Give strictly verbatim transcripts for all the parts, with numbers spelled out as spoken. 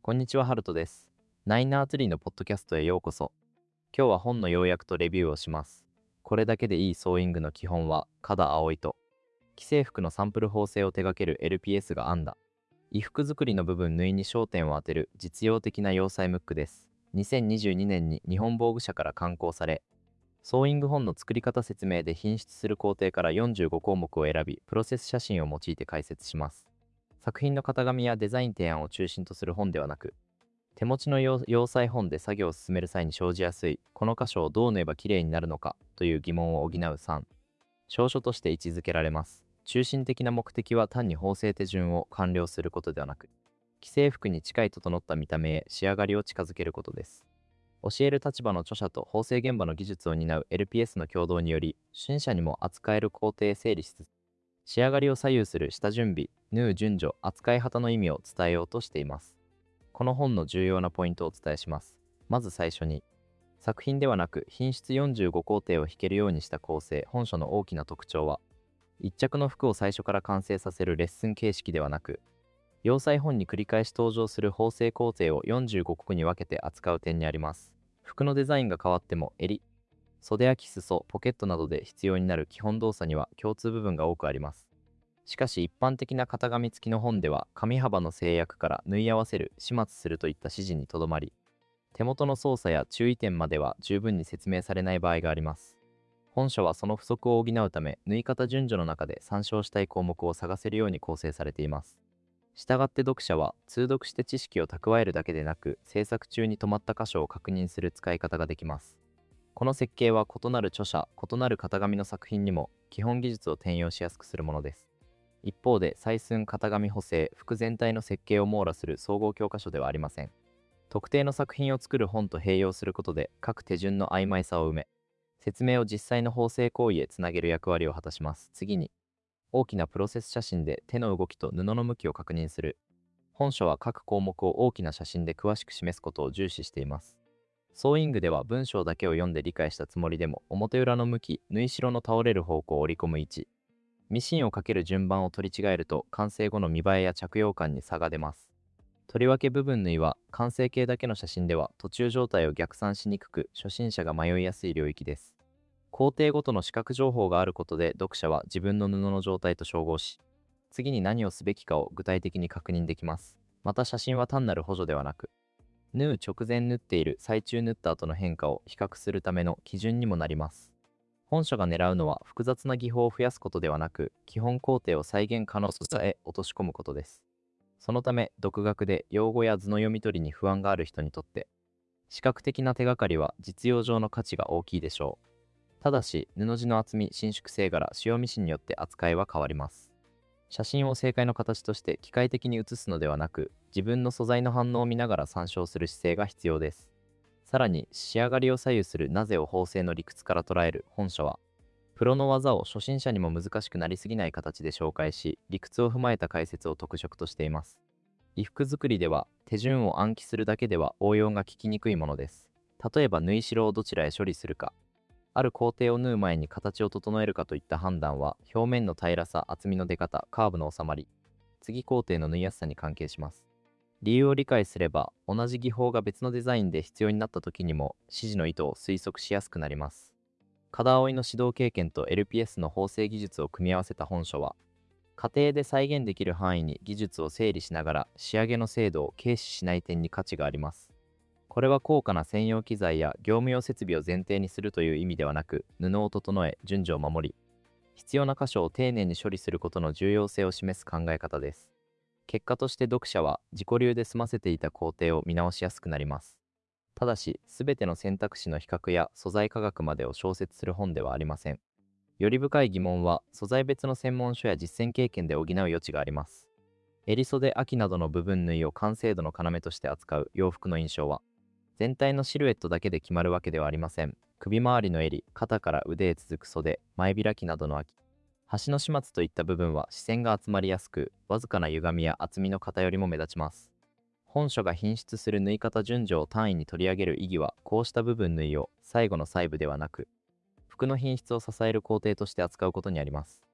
こんにちは、ハルトです。ナインナーツリーのポッドキャストへようこそ。今日は本の要約とレビューをします。これだけでいいソーイングの基本は、肩葵と、既製服のサンプル縫製を手掛ける エルピーエス が編んだ。衣服作りの部分縫いに焦点を当てる実用的な洋裁ムックです。にせんにじゅうにねんに日本防具社から刊行され、ソーイング本の作り方説明で品質する工程からよんじゅうごこうもくを選び、プロセス写真を用いて解説します。作品の型紙やデザイン提案を中心とする本ではなく、手持ちの要要塞本で作業を進める際に生じやすい、この箇所をどう縫えばきれいになるのかという疑問を補うさん章書として位置づけられます。中心的な目的は単に縫製手順を完了することではなく、既製服に近い整った見た目へ仕上がりを近づけることです。教える立場の著者と縫製現場の技術を担う エルピーエス の共同により、初心者にも扱える工程へ整理しつつ、仕上がりを左右する下準備、縫う順序、扱い方の意味を伝えようとしています。この本の重要なポイントをお伝えします。まず最初に、作品ではなく品質よんじゅうごこうていを弾けるようにした構成。本書の大きな特徴は、一着の服を最初から完成させるレッスン形式ではなく、洋裁本に繰り返し登場する縫製工程をよんじゅうごこくに分けて扱う点にあります。服のデザインが変わっても、襟、袖や裾、ポケットなどで必要になる基本動作には共通部分が多くあります。しかし一般的な型紙付きの本では、紙幅の制約から縫い合わせる、始末するといった指示にとどまり、手元の操作や注意点までは十分に説明されない場合があります。本書はその不足を補うため、縫い方順序の中で参照したい項目を探せるように構成されています。したがって読者は通読して知識を蓄えるだけでなく、制作中に止まった箇所を確認する使い方ができます。この設計は異なる著者、異なる型紙の作品にも基本技術を転用しやすくするものです。一方で、採寸型紙補正、服全体の設計を網羅する総合教科書ではありません。特定の作品を作る本と併用することで、各手順の曖昧さを埋め、説明を実際の縫製行為へつなげる役割を果たします。次に、大きなプロセス写真で手の動きと布の向きを確認する。本書は各項目を大きな写真で詳しく示すことを重視しています。ソーイングでは文章だけを読んで理解したつもりでも、表裏の向き、縫い代の倒れる方向を織り込む位置、ミシンをかける順番を取り違えると、完成後の見栄えや着用感に差が出ます。とりわけ部分縫いは、完成形だけの写真では途中状態を逆算しにくく、初心者が迷いやすい領域です。工程ごとの視覚情報があることで、読者は自分の布の状態と照合し、次に何をすべきかを具体的に確認できます。また写真は単なる補助ではなく、縫う直前縫っている、最中縫った後の変化を比較するための基準にもなります。本書が狙うのは、複雑な技法を増やすことではなく、基本工程を再現可能さへ落とし込むことです。そのため、独学で用語や図の読み取りに不安がある人にとって、視覚的な手がかりは実用上の価値が大きいでしょう。ただし、布地の厚み、伸縮性柄、使用ミシンによって扱いは変わります。写真を正解の形として機械的に写すのではなく、自分の素材の反応を見ながら参照する姿勢が必要です。さらに、仕上がりを左右するなぜを縫製の理屈から捉える。本書は、プロの技を初心者にも難しくなりすぎない形で紹介し、理屈を踏まえた解説を特色としています。衣服作りでは、手順を暗記するだけでは応用が効きにくいものです。例えば、縫い代をどちらへ処理するか、ある工程を縫う前に形を整えるかといった判断は、表面の平らさ、厚みの出方、カーブの収まり、次工程の縫いやすさに関係します。理由を理解すれば、同じ技法が別のデザインで必要になった時にも、指示の意図を推測しやすくなります。片葵の指導経験と エルピーエス の縫製技術を組み合わせた本書は、家庭で再現できる範囲に技術を整理しながら、仕上げの精度を軽視しない点に価値があります。これは高価な専用機材や業務用設備を前提にするという意味ではなく、布を整え、順序を守り、必要な箇所を丁寧に処理することの重要性を示す考え方です。結果として読者は自己流で済ませていた工程を見直しやすくなります。ただし、すべての選択肢の比較や素材科学までを小説する本ではありません。より深い疑問は、素材別の専門書や実践経験で補う余地があります。襟袖秋などの部分縫いを完成度の要として扱う洋服の印象は、全体のシルエットだけで決まるわけではありません。首周りの襟、肩から腕へ続く袖、前開きなどの秋、端の始末といった部分は視線が集まりやすく、わずかな歪みや厚みの偏りも目立ちます。本書が品質する縫い方順序を単位に取り上げる意義は、こうした部分縫いを最後の細部ではなく、服の品質を支える工程として扱うことにあります。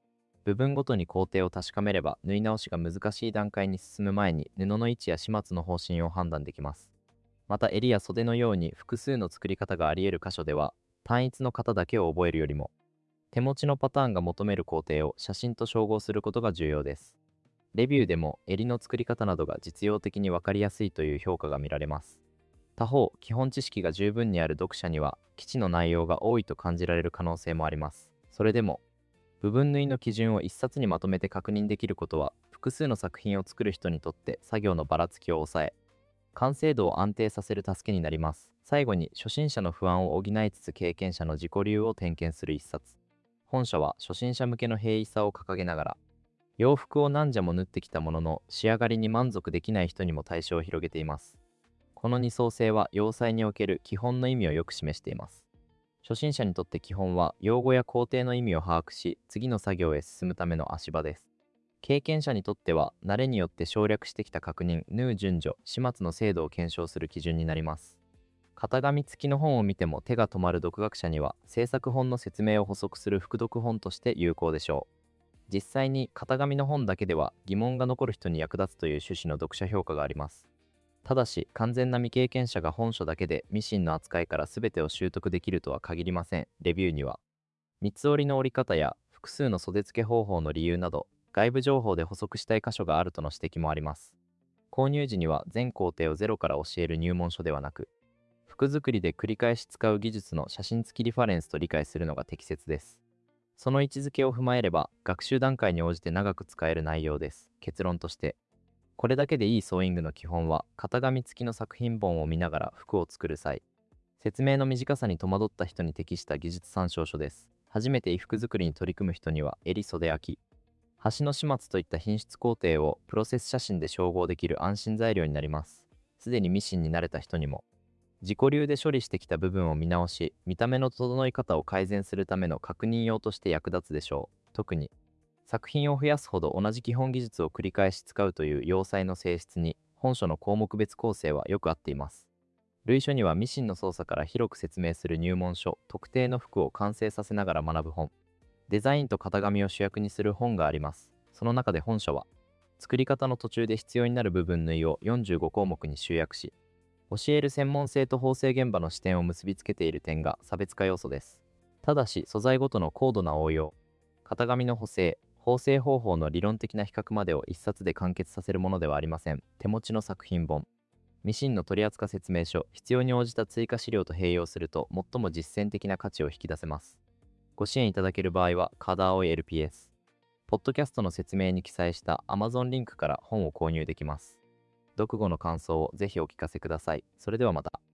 部分ごとに工程を確かめれば縫い直しが難しい段階に進む前に布の位置や始末の方針を判断できます。また襟や袖のように複数の作り方があり得る箇所では、単一の型だけを覚えるよりも手持ちのパターンが求める工程を写真と照合することが重要です。レビューでも襟の作り方などが実用的に分かりやすいという評価が見られます。他方、基本知識が十分にある読者には基地の内容が多いと感じられる可能性もあります。それでも部分縫いの基準を一冊にまとめて確認できることは、複数の作品を作る人にとって作業のばらつきを抑え、完成度を安定させる助けになります。最後に、初心者の不安を補いつつ経験者の自己流を点検する一冊。本書は初心者向けの平易さを掲げながら、洋服を何社も縫ってきたものの仕上がりに満足できない人にも対象を広げています。この二層性は洋裁における基本の意味をよく示しています。初心者にとって基本は用語や工程の意味を把握し、次の作業へ進むための足場です。経験者にとっては慣れによって省略してきた確認、縫う順序、始末の精度を検証する基準になります。型紙付きの本を見ても手が止まる独学者には、制作本の説明を補足する副読本として有効でしょう。実際に型紙の本だけでは疑問が残る人に役立つという趣旨の読者評価があります。ただし、完全な未経験者が本書だけでミシンの扱いから全てを習得できるとは限りません。レビューには、三つ折りの折り方や複数の袖付け方法の理由など、外部情報で補足したい箇所があるとの指摘もあります。購入時には全工程をゼロから教える入門書ではなく、服作りで繰り返し使う技術の写真付きリファレンスと理解するのが適切です。その位置づけを踏まえれば、学習段階に応じて長く使える内容です。結論として、これだけでいいソーイングの基本は、型紙付きの作品本を見ながら服を作る際、説明の短さに戸惑った人に適した技術参照書です。初めて衣服作りに取り組む人には、襟袖開き、端の始末といった品質工程をプロセス写真で照合できる安心材料になります。すでにミシンに慣れた人にも、自己流で処理してきた部分を見直し、見た目の整い方を改善するための確認用として役立つでしょう。特に、作品を増やすほど同じ基本技術を繰り返し使うという洋裁の性質に、本書の項目別構成はよく合っています。類書にはミシンの操作から広く説明する入門書、特定の服を完成させながら学ぶ本、デザインと型紙を主役にする本があります。その中で本書は、作り方の途中で必要になる部分縫いをよんじゅうごこうもくに集約し、教える専門性と縫製現場の視点を結びつけている点が差別化要素です。ただし、素材ごとの高度な応用、型紙の補正、縫製方法の理論的な比較までを一冊で完結させるものではありません。手持ちの作品本、ミシンの取扱説明書、必要に応じた追加資料と併用すると最も実践的な価値を引き出せます。ご支援いただける場合は、カダアオイ エルピーエス、ポッドキャストの説明に記載した Amazon リンクから本を購入できます。読後の感想をぜひお聞かせください。それではまた。